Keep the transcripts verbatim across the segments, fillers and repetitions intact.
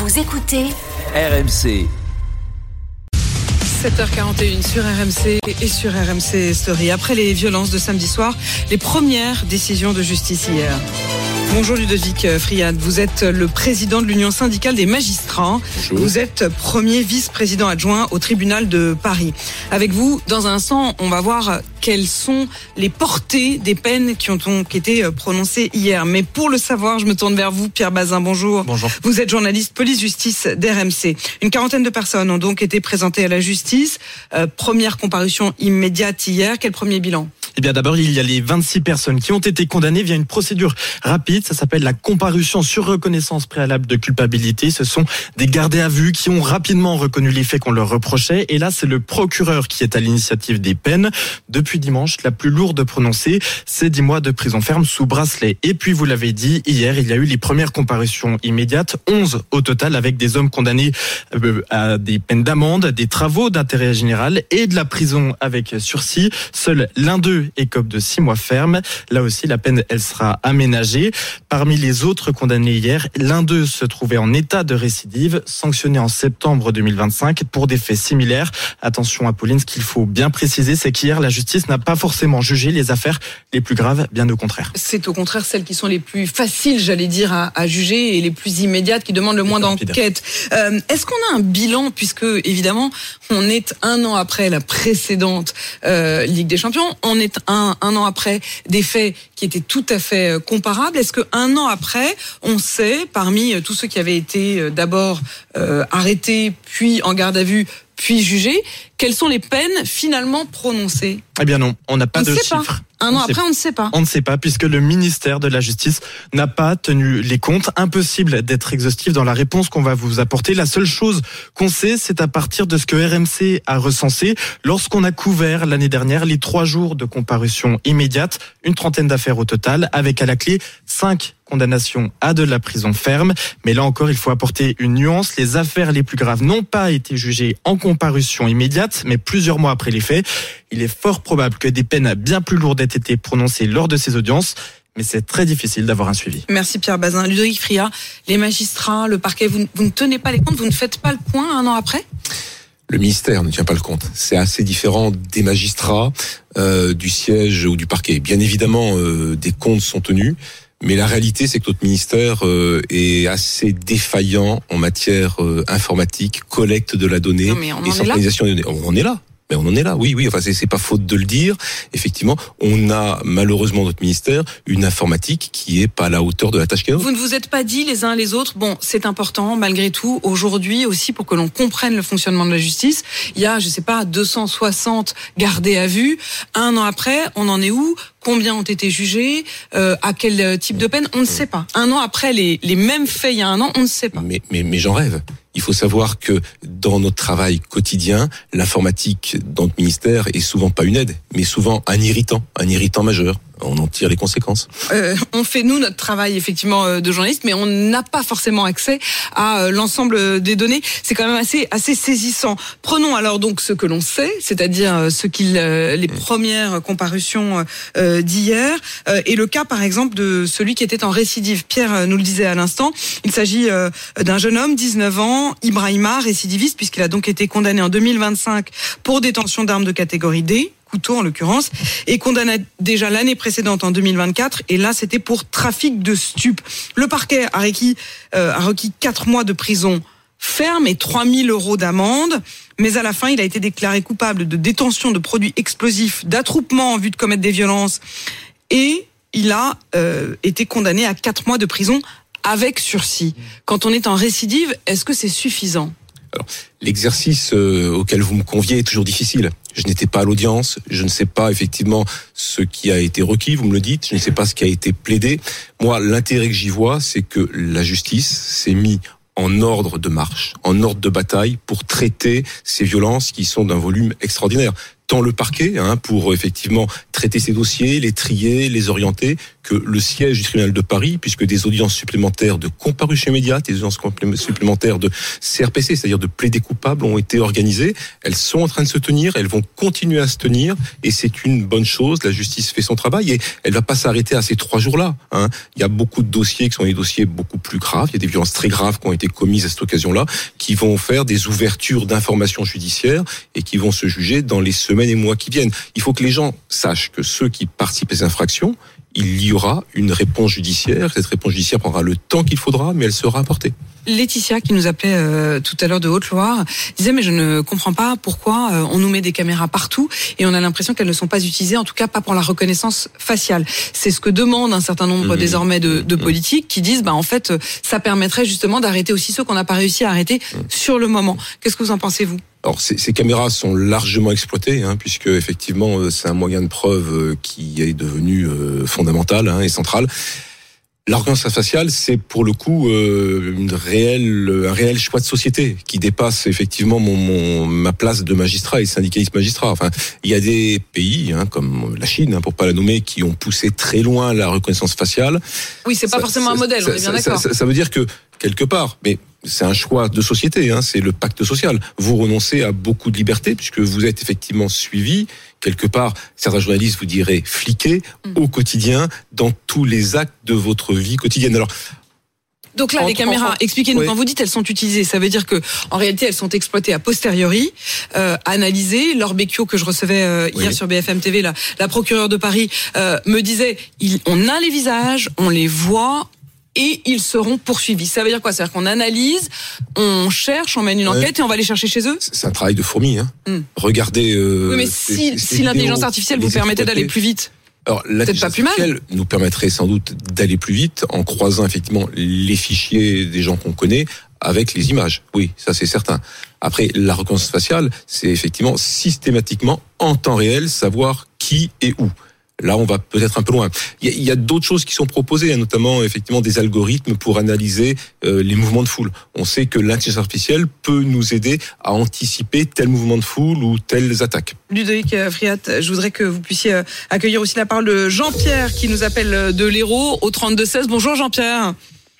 Vous écoutez R M C. sept heures quarante et une sur R M C et sur R M C Story. Après les violences de samedi soir, les premières décisions de justice hier. Bonjour Ludovic Friad, vous êtes le président de l'Union syndicale des magistrats. Bonjour. Vous êtes premier vice-président adjoint au tribunal de Paris. Avec vous, dans un instant, on va voir quelles sont les portées des peines qui ont donc été prononcées hier. Mais pour le savoir, je me tourne vers vous, Pierre Bazin. Bonjour. Bonjour. Vous êtes journaliste police-justice d'R M C. Une quarantaine de personnes ont donc été présentées à la justice. Euh, première comparution immédiate hier. Quel premier bilan ? Eh bien, d'abord, il y a les vingt-six personnes qui ont été condamnées via une procédure rapide. Ça s'appelle la comparution sur reconnaissance préalable de culpabilité. Ce sont des gardés à vue qui ont rapidement reconnu les faits qu'on leur reprochait. Et là, c'est le procureur qui est à l'initiative des peines. Depuis dimanche, la plus lourde prononcée, c'est dix mois de prison ferme sous bracelet. Et puis, vous l'avez dit, hier, il y a eu les premières comparutions immédiates. onze au total, avec des hommes condamnés à des peines d'amende, des travaux d'intérêt général et de la prison avec sursis. Seul l'un d'eux écope de six mois ferme. Là aussi, la peine, elle sera aménagée. Parmi les autres condamnés hier, l'un d'eux se trouvait en état de récidive, sanctionné en septembre deux mille vingt-cinq pour des faits similaires. Attention, Apolline, ce qu'il faut bien préciser, c'est qu'hier, la justice n'a pas forcément jugé les affaires les plus graves, bien au contraire. C'est au contraire celles qui sont les plus faciles, j'allais dire, à, à juger et les plus immédiates, qui demandent le moins d'enquête. Euh, est-ce qu'on a un bilan, puisque, évidemment, on est un an après la précédente euh, Ligue des Champions, on est Un, un an après des faits qui étaient tout à fait comparables. Est-ce qu'un an après, on sait, parmi tous ceux qui avaient été d'abord euh, arrêtés, puis en garde à vue, puis jugés, quelles sont les peines finalement prononcées ? Eh bien non, on n'a pas on de sait chiffres. Pas. Un an après, on ne sait pas. On ne sait pas, puisque le ministère de la Justice n'a pas tenu les comptes. Impossible d'être exhaustif dans la réponse qu'on va vous apporter. La seule chose qu'on sait, c'est à partir de ce que R M C a recensé lorsqu'on a couvert l'année dernière les trois jours de comparution immédiate, une trentaine d'affaires au total, avec à la clé cinq condamnations à de la prison ferme. Mais là encore, il faut apporter une nuance. Les affaires les plus graves n'ont pas été jugées en comparution immédiate, mais plusieurs mois après les faits. Il est fort probable que des peines bien plus lourdes aient été prononcées lors de ces audiences. Mais c'est très difficile d'avoir un suivi. Merci Pierre Bazin. Ludovic Friat, les magistrats, le parquet, vous, vous ne tenez pas les comptes, vous ne faites pas le point un an après ? Le ministère ne tient pas le compte. C'est assez différent des magistrats, euh, du siège ou du parquet. Bien évidemment, euh, des comptes sont tenus. Mais la réalité, c'est que notre ministère euh, est assez défaillant en matière euh, informatique, collecte de la donnée et centralisation des données. On en est là. Mais on en est là, oui, oui. Enfin, c'est, c'est pas faute de le dire. Effectivement, on a malheureusement notre ministère une informatique qui est pas à la hauteur de la tâche qu'elle a. Vous ne vous êtes pas dit les uns les autres. Bon, c'est important malgré tout aujourd'hui aussi pour que l'on comprenne le fonctionnement de la justice. Il y a, je sais pas, deux cent soixante gardés à vue. Un an après, on en est où ? Combien ont été jugés ? euh, À quel type de peine ? On ne sait pas. Un an après les les mêmes faits il y a un an, on ne sait pas. Mais mais mais j'en rêve. Il faut savoir que dans notre travail quotidien, l'informatique dans notre ministère est souvent pas une aide, mais souvent un irritant, un irritant majeur. On en tire les conséquences. Euh, on fait, nous, notre travail, effectivement, de journaliste, mais on n'a pas forcément accès à euh, l'ensemble des données. C'est quand même assez, assez saisissant. Prenons alors donc ce que l'on sait, c'est-à-dire ce qu'il, euh, les premières comparutions euh, d'hier, euh, et le cas, par exemple, de celui qui était en récidive. Pierre nous le disait à l'instant. Il s'agit euh, d'un jeune homme, dix-neuf ans, Ibrahima, récidiviste, puisqu'il a donc été condamné en deux mille vingt-cinq pour détention d'armes de catégorie D. Couteau en l'occurrence, et condamné déjà l'année précédente en deux mille vingt-quatre, et là c'était pour trafic de stupes. Le parquet a requis, euh, a requis quatre mois de prison ferme et trois mille euros d'amende, mais à la fin il a été déclaré coupable de détention de produits explosifs, d'attroupement en vue de commettre des violences, et il a euh, été condamné à quatre mois de prison avec sursis. Quand on est en récidive, est-ce que c'est suffisant ? Alors, l'exercice euh, auquel vous me conviez est toujours difficile. Je n'étais pas à l'audience, je ne sais pas effectivement ce qui a été requis, vous me le dites, je ne sais pas ce qui a été plaidé. Moi, l'intérêt que j'y vois, c'est que la justice s'est mise en ordre de marche, en ordre de bataille pour traiter ces violences qui sont d'un volume extraordinaire. dans le parquet, hein, pour effectivement traiter ces dossiers, les trier, les orienter, que le siège du tribunal de Paris, puisque des audiences supplémentaires de comparution immédiate, des audiences supplémentaires de C R P C, c'est-à-dire de plaidé coupable, ont été organisées. Elles sont en train de se tenir, elles vont continuer à se tenir, et c'est une bonne chose. La justice fait son travail, et elle va pas s'arrêter à ces trois jours-là. Hein. Il y a beaucoup de dossiers qui sont des dossiers beaucoup plus graves. Il y a des violences très graves qui ont été commises à cette occasion-là, qui vont faire des ouvertures d'informations judiciaires et qui vont se juger dans les semaines et mois qui viennent. Il faut que les gens sachent que ceux qui participent à ces infractions, il y aura une réponse judiciaire. Cette réponse judiciaire prendra le temps qu'il faudra, mais elle sera apportée. Laetitia, qui nous appelait euh, tout à l'heure de Haute-Loire, disait mais je ne comprends pas pourquoi euh, on nous met des caméras partout et on a l'impression qu'elles ne sont pas utilisées, en tout cas pas pour la reconnaissance faciale. C'est ce que demandent un certain nombre mmh. désormais de, de politiques qui disent bah en fait ça permettrait justement d'arrêter aussi ceux qu'on n'a pas réussi à arrêter mmh. sur le moment. Qu'est-ce que vous en pensez, vous ? Alors ces, ces caméras sont largement exploitées, hein, puisque effectivement c'est un moyen de preuve qui est devenu euh, fondamental, hein, et central. La reconnaissance faciale, c'est pour le coup euh, une réelle, un réel choix de société qui dépasse effectivement mon, mon ma place de magistrat et syndicaliste magistrat. Enfin, il y a des pays hein, comme la Chine, hein, pour pas la nommer, qui ont poussé très loin la reconnaissance faciale. Oui, c'est pas ça, forcément ça, un modèle, ça, on est bien ça, d'accord. Ça, ça, ça veut dire que quelque part, mais c'est un choix de société, hein, c'est le pacte social. Vous renoncez à beaucoup de liberté puisque vous êtes effectivement suivi. Quelque part, certains journalistes vous diraient fliqués mmh. au quotidien dans tous les actes de votre vie quotidienne. Alors, donc là, entre, les caméras, entre, expliquez-nous, ouais. quand vous dites elles sont utilisées, ça veut dire que en réalité elles sont exploitées a posteriori, euh, analysées. Laure Becchio, que je recevais euh, hier oui. sur B F M T V, la, la procureure de Paris, euh, me disait il, on a les visages, on les voit, et ils seront poursuivis. Ça veut dire quoi ? C'est-à-dire qu'on analyse, on cherche, on mène une enquête ouais. et on va les chercher chez eux ? C'est un travail de fourmi. Hein. Mm. Regardez... Euh, oui, mais si, ces, ces si l'intelligence artificielle vous permettait d'aller plus vite, alors, l'intelligence artificielle nous permettrait sans doute d'aller plus vite en croisant effectivement les fichiers des gens qu'on connaît avec les images. Oui, ça c'est certain. Après, la reconnaissance faciale, c'est effectivement systématiquement en temps réel savoir qui et où. Là, on va peut-être un peu loin. Il y a, il y a d'autres choses qui sont proposées, hein, notamment effectivement des algorithmes pour analyser euh, les mouvements de foule. On sait que l'intelligence artificielle peut nous aider à anticiper tel mouvement de foule ou telles attaques. Ludovic Friat, je voudrais que vous puissiez accueillir aussi la parole de Jean-Pierre qui nous appelle de l'Hérault au trente-deux seize. Bonjour Jean-Pierre.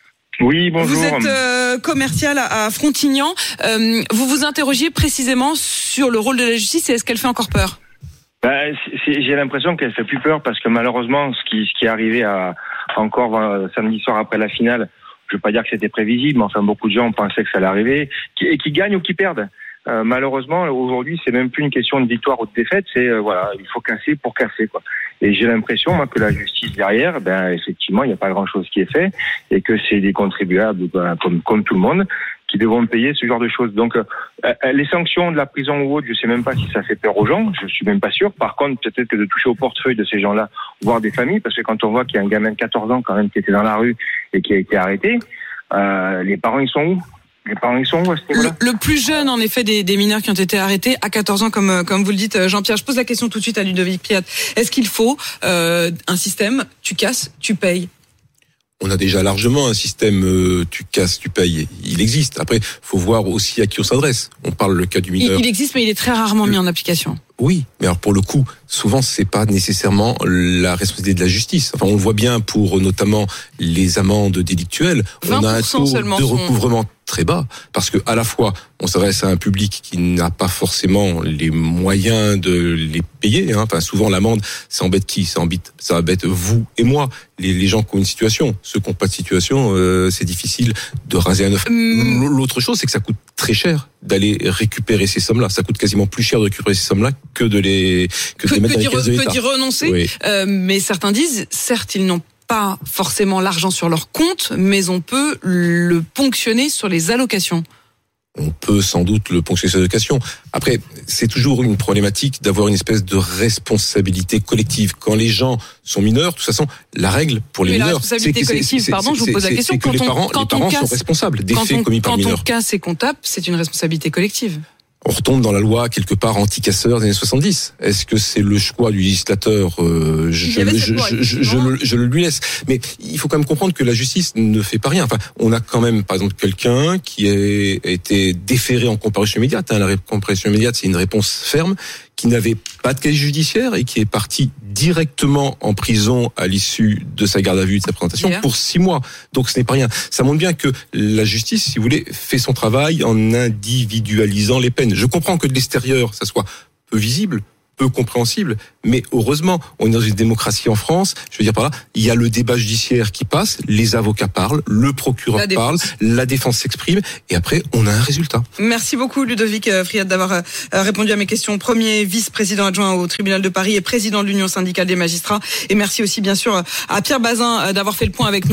Oui, bonjour. Vous êtes euh, commercial à, à Frontignan. Euh, vous vous interrogiez précisément sur le rôle de la justice et est-ce qu'elle fait encore peur ? Ben, c'est, j'ai l'impression qu'elle fait plus peur parce que malheureusement, ce qui, ce qui est arrivé à, encore euh, samedi soir après la finale, je veux pas dire que c'était prévisible, mais enfin beaucoup de gens pensaient que ça allait arriver, qui, et qui gagnent ou qui perdent. Euh, malheureusement, aujourd'hui, c'est même plus une question de victoire ou de défaite, c'est euh, voilà, il faut casser pour casser quoi. Et j'ai l'impression moi que la justice derrière, ben effectivement, il n'y a pas grand-chose qui est fait et que c'est des contribuables ben, comme comme tout le monde qui devront payer ce genre de choses. Donc euh, les sanctions de la prison ou autre, je sais même pas si ça fait peur aux gens, je suis même pas sûr. Par contre, peut-être que de toucher au portefeuille de ces gens-là, voire des familles, parce que quand on voit qu'il y a un gamin de quatorze ans quand même qui était dans la rue et qui a été arrêté, euh, les parents ils sont où ? Les parents, ils sont où à ce niveau-là ? Le, le plus jeune, en effet, des, des mineurs qui ont été arrêtés à quatorze ans, comme, comme vous le dites, Jean-Pierre. Je pose la question tout de suite à Ludovic Friat. Est-ce qu'il faut euh, un système, tu casses, tu payes ? On a déjà largement un système euh, tu casses, tu payes. Il existe. Après, faut voir aussi à qui on s'adresse. On parle le cas du mineur. Il, il existe, mais il est très rarement mis en application. Oui, mais alors pour le coup, souvent c'est pas nécessairement la responsabilité de la justice. Enfin, on le voit bien pour notamment les amendes délictuelles. On a un taux de recouvrement très bas parce que à la fois on s'adresse à un public qui n'a pas forcément les moyens de les payer. Hein. Enfin, souvent l'amende, ça embête qui ? Ça embête, ça embête vous et moi, les, les gens qui ont une situation. Ceux qui n'ont pas de situation, euh, c'est difficile de raser un œuf. Hum. L'autre chose, c'est que ça coûte très cher d'aller récupérer ces sommes-là. Ça coûte quasiment plus cher de récupérer ces sommes-là que de les que de les mettre dans les caisses de l'État. Peut d'y renoncer, oui. euh, mais certains disent, certes, ils n'ont pas forcément l'argent sur leur compte, mais on peut le ponctionner sur les allocations. On peut sans doute le ponctionner sur les allocations. Après, c'est toujours une problématique d'avoir une espèce de responsabilité collective. Quand les gens sont mineurs, de toute façon, la règle pour les mais mineurs, la responsabilité c'est que collective, c'est, pardon, c'est, je vous pose la question. C'est que quand les on, parents, quand les parents on casse, sont responsables des faits on, commis par quand mineurs. Quand on casse et qu'on tape, c'est une responsabilité collective. On retombe dans la loi quelque part anti-casseurs des années soixante-dix. Est-ce que c'est le choix du législateur ? euh, je, je, je, loi, je, je, je, le, je le lui laisse. Mais il faut quand même comprendre que la justice ne fait pas rien. Enfin, on a quand même, par exemple, quelqu'un qui a été déféré en comparution immédiate. Hein, la comparution immédiate, c'est une réponse ferme qui n'avait pas de casier judiciaire et qui est parti directement en prison à l'issue de sa garde à vue et de sa présentation Yeah. pour six mois. Donc ce n'est pas rien. Ça montre bien que la justice, si vous voulez, fait son travail en individualisant les peines. Je comprends que de l'extérieur, ça soit peu visible, peu compréhensible, mais heureusement, on est dans une démocratie en France. Je veux dire par là, il y a le débat judiciaire qui passe, les avocats parlent, le procureur La parle, la défense s'exprime, et après, on a un résultat. Merci beaucoup Ludovic Friat d'avoir euh, répondu à mes questions. Premier vice-président adjoint au tribunal de Paris et président de l'Union syndicale des magistrats. Et merci aussi bien sûr à Pierre Bazin d'avoir fait le point avec nous.